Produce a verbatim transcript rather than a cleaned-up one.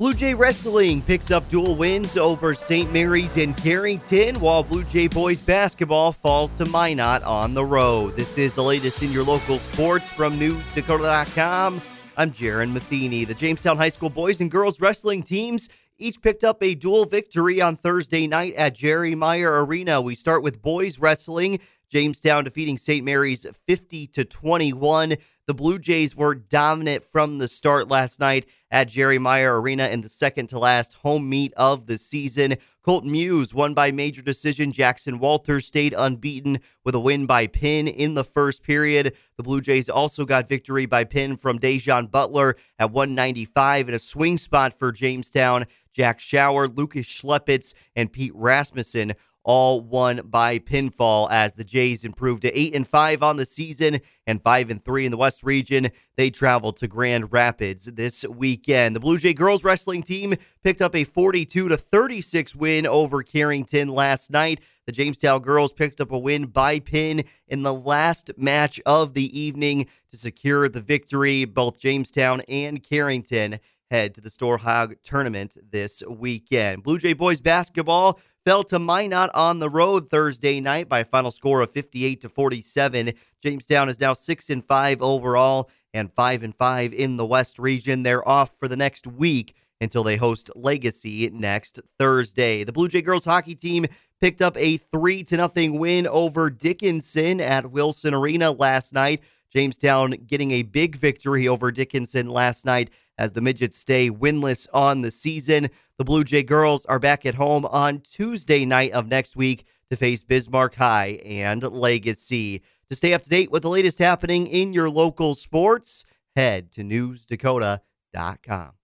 Blue Jay Wrestling picks up dual wins over Saint Mary's and Carrington, while Blue Jay boys basketball falls to Minot on the road. This is the latest in your local sports from news dakota dot com. I'm Jaron Matheny. The Jamestown High School boys and girls wrestling teams each picked up a dual victory on Thursday night at Jerry Meyer Arena. We start with boys wrestling. Jamestown defeating Saint Mary's fifty to twenty-one. The Blue Jays were dominant from the start last night at Jerry Meyer Arena in the second to last home meet of the season. Colton Muse won by major decision. Jackson Walters stayed unbeaten with a win by pin in the first period. The Blue Jays also got victory by pin from Dejon Butler at one ninety-five in a swing spot for Jamestown. Jack Schauer, Lucas Schlepitz, and Pete Rasmussen all won by pinfall as the Jays improved to eight and five on the season and five and three in the West region. They traveled to Grand Rapids this weekend. The Blue Jay girls wrestling team picked up a forty-two to thirty-six win over Carrington last night. The Jamestown girls picked up a win by pin in the last match of the evening to secure the victory. Both Jamestown and Carrington head to the Storhog tournament this weekend. Blue Jay boys basketball fell to Minot on the road Thursday night by a final score of fifty-eight to forty-seven. Jamestown is now six and five overall and five and five in the West region. They're off for the next week until they host Legacy next Thursday. The Blue Jay girls hockey team picked up a three to nothing win over Dickinson at Wilson Arena last night. Jamestown getting a big victory over Dickinson last night as the Midgets stay winless on the season. The Blue Jay girls are back at home on Tuesday night of next week to face Bismarck High and Legacy. To stay up to date with the latest happening in your local sports, head to news dakota dot com.